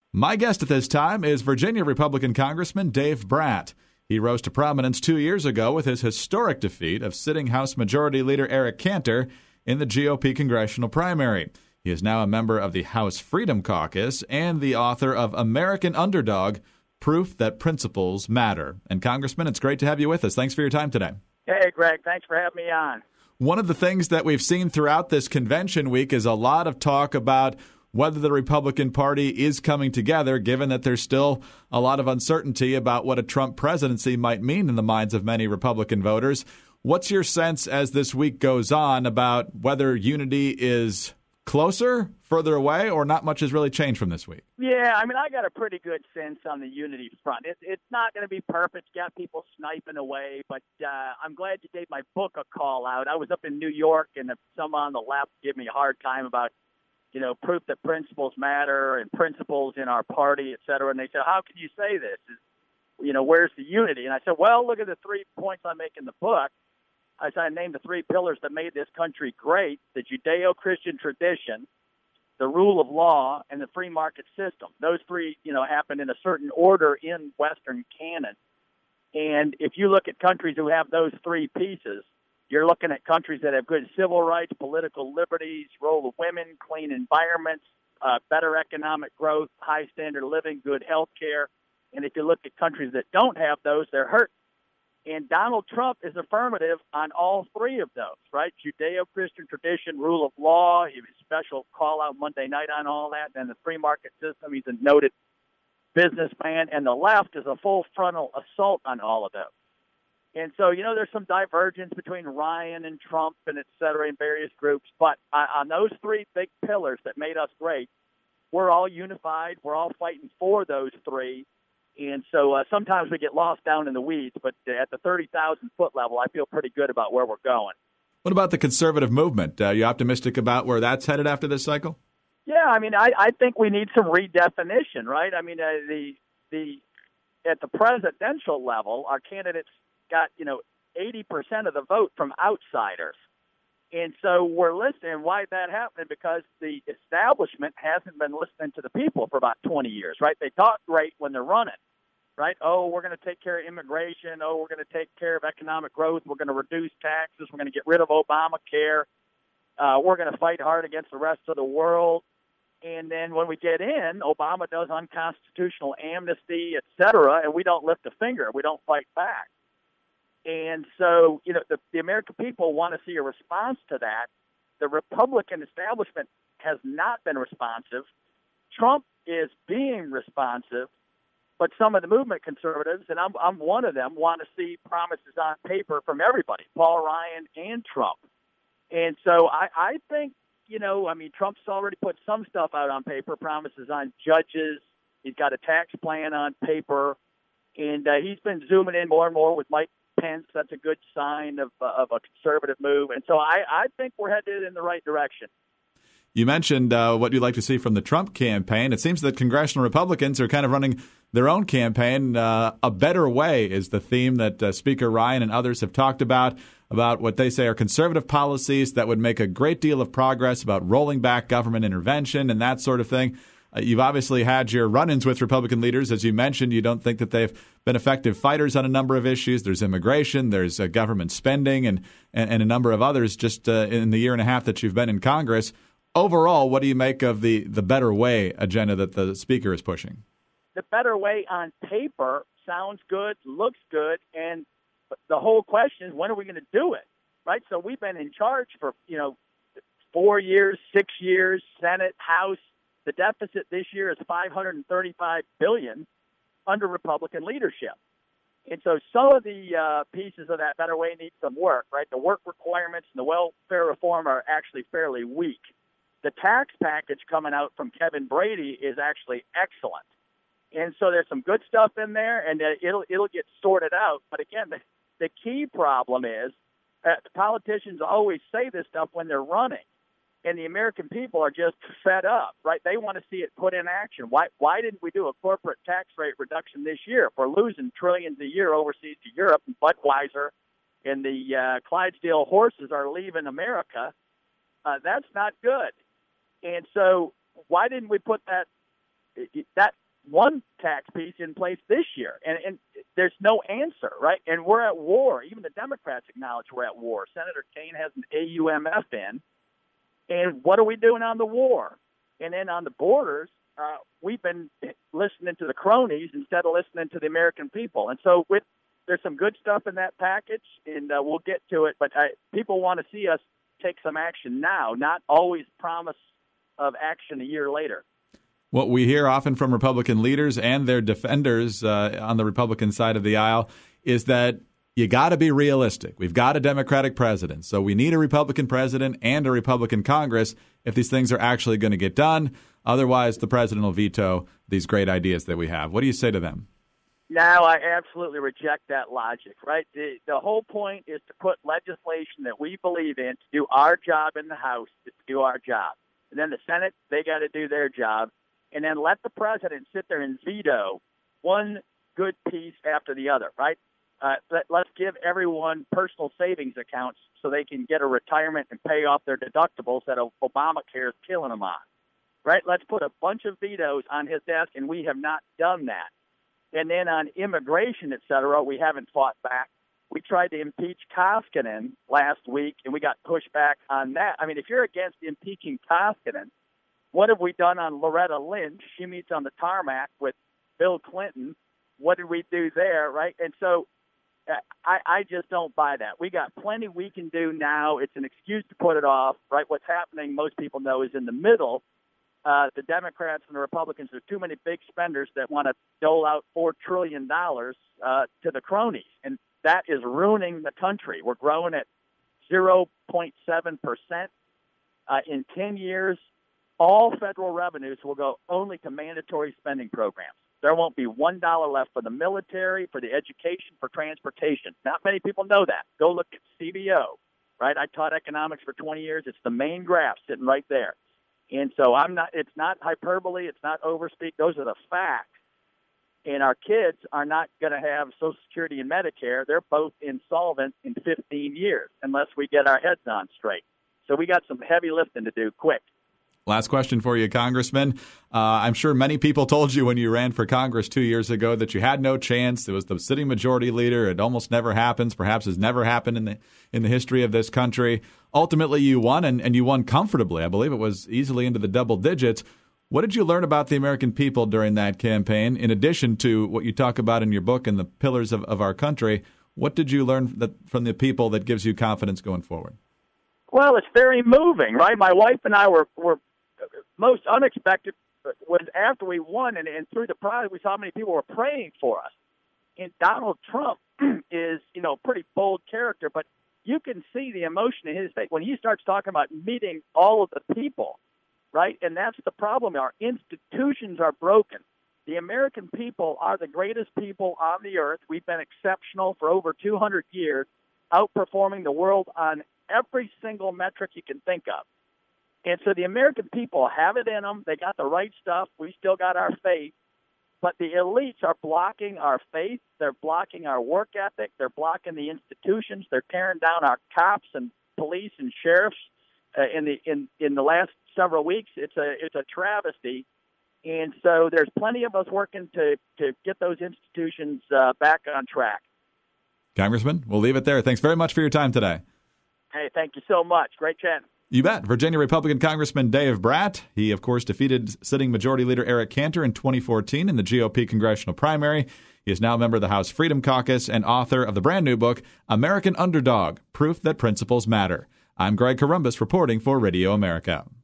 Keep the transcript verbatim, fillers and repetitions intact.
My guest at this time is Virginia Republican Congressman Dave Brat. He rose to prominence two years ago with his historic defeat of sitting House Majority Leader Eric Cantor in the G O P congressional primary. He is now a member of the House Freedom Caucus and the author of American Underdog, Proof That Principles Matter. And Congressman, it's great to have you with us. Thanks for your time today. Hey, Greg. Thanks for having me on. One of the things that we've seen throughout this convention week is a lot of talk about whether the Republican Party is coming together, given that there's still a lot of uncertainty about what a Trump presidency might mean in the minds of many Republican voters. What's your sense as this week goes on about whether unity is closer, further away, or not much has really changed from this week? Yeah, I mean, I got a pretty good sense on the unity front. It, it's not going to be perfect. Got people sniping away, but uh, I'm glad you gave my book a call out. I was up in New York, and some on the left give me a hard time about you know, proof that principles matter and principles in our party, et cetera. And they said, how can you say this? Is, you know, where's the unity? And I said, well, look at the three points I make in the book. I said, I named the three pillars that made this country great: the Judeo-Christian tradition, the rule of law, and the free market system. Those three, you know, happened in a certain order in Western canon. And if you look at countries who have those three pieces, you're looking at countries that have good civil rights, political liberties, role of women, clean environments, uh, better economic growth, high standard of living, good health care. And if you look at countries that don't have those, they're hurt. And Donald Trump is affirmative on all three of those, right? Judeo-Christian tradition, rule of law, he was special call out Monday night on all that, and the free market system. He's a noted businessman, and the left is a full frontal assault on all of those. And so, you know, there's some divergence between Ryan and Trump and et cetera in various groups. But uh, on those three big pillars that made us great, we're all unified. We're all fighting for those three. And so uh, sometimes we get lost down in the weeds. But at the thirty thousand foot level, I feel pretty good about where we're going. What about the conservative movement? Are you optimistic about where that's headed after this cycle? Yeah, I mean, I, I think we need some redefinition, right? I mean, uh, the the at the presidential level, our candidates got, you know, eighty percent of the vote from outsiders. And so we're listening. Why that happened? Because the establishment hasn't been listening to the people for about twenty years, right? They talk great when they're running, right? Oh, we're going to take care of immigration. Oh, we're going to take care of economic growth. We're going to reduce taxes. We're going to get rid of Obamacare. Uh, we're going to fight hard against the rest of the world. And then when we get in, Obama does unconstitutional amnesty, et cetera, and we don't lift a finger. We don't fight back. And so, you know, the, the American people want to see a response to that. The Republican establishment has not been responsive. Trump is being responsive, but some of the movement conservatives, and I'm, I'm one of them, want to see promises on paper from everybody, Paul Ryan and Trump. And so I, I think, you know, I mean, Trump's already put some stuff out on paper, promises on judges. He's got a tax plan on paper. And uh, he's been zooming in more and more with Mike Pence. That's a good sign of, uh, of a conservative move. And so I, I think we're headed in the right direction. You mentioned uh, what you'd like to see from the Trump campaign. It seems that congressional Republicans are kind of running their own campaign. Uh, a better way is the theme that uh, Speaker Ryan and others have talked about, about what they say are conservative policies that would make a great deal of progress about rolling back government intervention and that sort of thing. Uh, you've obviously had your run-ins with Republican leaders. As you mentioned, you don't think that they've been effective fighters on a number of issues. There's immigration, there's uh, government spending, and, and, and a number of others just uh, in the year and a half that you've been in Congress. Overall, what do you make of the, the better way agenda that the Speaker is pushing? The better way on paper sounds good, looks good, and the whole question is, when are we going to do it, right? So we've been in charge for, you know, four years, six years, Senate, House. The deficit this year is five hundred thirty-five billion dollars under Republican leadership. And so some of the uh, pieces of that better way need some work, right? The work requirements and the welfare reform are actually fairly weak. The tax package coming out from Kevin Brady is actually excellent. And so there's some good stuff in there, and it'll it'll get sorted out. But again, the, the key problem is that the politicians always say this stuff when they're running. And the American people are just fed up, right? They want to see it put in action. Why why didn't we do a corporate tax rate reduction this year? If we're losing trillions a year overseas to Europe, and Budweiser and the uh, Clydesdale horses are leaving America, uh, that's not good. And so why didn't we put that? That one tax piece in place this year, and, and there's no answer, right? And we're at war. Even the Democrats acknowledge we're at war. Senator Kaine has an A U M F in, and what are we doing on the war? And then on the borders, uh, we've been listening to the cronies instead of listening to the American people. And so with, there's some good stuff in that package, and uh, we'll get to it. But I, people want to see us take some action now, not always promise of action a year later. What we hear often from Republican leaders and their defenders uh, on the Republican side of the aisle is that you got to be realistic. We've got a Democratic president, so we need a Republican president and a Republican Congress if these things are actually going to get done. Otherwise, the president will veto these great ideas that we have. What do you say to them? Now, I absolutely reject that logic, right? The, the whole point is to put legislation that we believe in to do our job in the House, to do our job. And then the Senate, they got to do their job. And then let the president sit there and veto one good piece after the other, right? Uh, let, let's give everyone personal savings accounts so they can get a retirement and pay off their deductibles that Obamacare is killing them on, right? Let's put a bunch of vetoes on his desk, and we have not done that. And then on immigration, et cetera, we haven't fought back. We tried to impeach Koskinen last week, and we got pushed back on that. I mean, if you're against impeaching Koskinen, what have we done on Loretta Lynch? She meets on the tarmac with Bill Clinton. What did we do there, right? And so uh, I, I just don't buy that. We got plenty we can do now. It's an excuse to put it off, right? What's happening, most people know, is in the middle. Uh, the Democrats and the Republicans are too many big spenders that want to dole out four trillion dollars uh, to the cronies, and that is ruining the country. We're growing at zero point seven percent uh, in ten years. All federal revenues will go only to mandatory spending programs. There won't be one dollar left for the military, for the education, for transportation. Not many people know that. Go look at C B O, right? I taught economics for twenty years. It's the main graph sitting right there. And so I'm not. It's not hyperbole. It's not overspeak. Those are the facts. And our kids are not going to have Social Security and Medicare. They're both insolvent in fifteen years unless we get our heads on straight. So we got some heavy lifting to do quick. Last question for you, Congressman. Uh, I'm sure many people told you when you ran for Congress two years ago that you had no chance. It was the sitting majority leader. It almost never happens, perhaps has never happened in the in the history of this country. Ultimately, you won, and, and you won comfortably. I believe it was easily into the double digits. What did you learn about the American people during that campaign, in addition to what you talk about in your book and the pillars of, of our country? What did you learn that, from the people that gives you confidence going forward? Well, it's very moving, right? My wife and I were, were most unexpected was after we won, and, and through the process, we saw how many people were praying for us. And Donald Trump is, you know, a pretty bold character, but you can see the emotion in his face when he starts talking about meeting all of the people, right? And that's the problem. Our institutions are broken. The American people are the greatest people on the earth. We've been exceptional for over two hundred years, outperforming the world on every single metric you can think of. And so the American people have it in them. They got the right stuff. We still got our faith. But the elites are blocking our faith. They're blocking our work ethic. They're blocking the institutions. They're tearing down our cops and police and sheriffs. Uh, in the in, in the last several weeks, it's a it's a travesty. And so there's plenty of us working to, to get those institutions uh, back on track. Congressman, we'll leave it there. Thanks very much for your time today. Hey, thank you so much. Great chatting. You bet. Virginia Republican Congressman Dave Brat. He, of course, defeated sitting Majority Leader Eric Cantor in twenty fourteen in the G O P congressional primary. He is now a member of the House Freedom Caucus and author of the brand new book, American Underdog, Proof That Principles Matter. I'm Greg Corombos reporting for Radio America.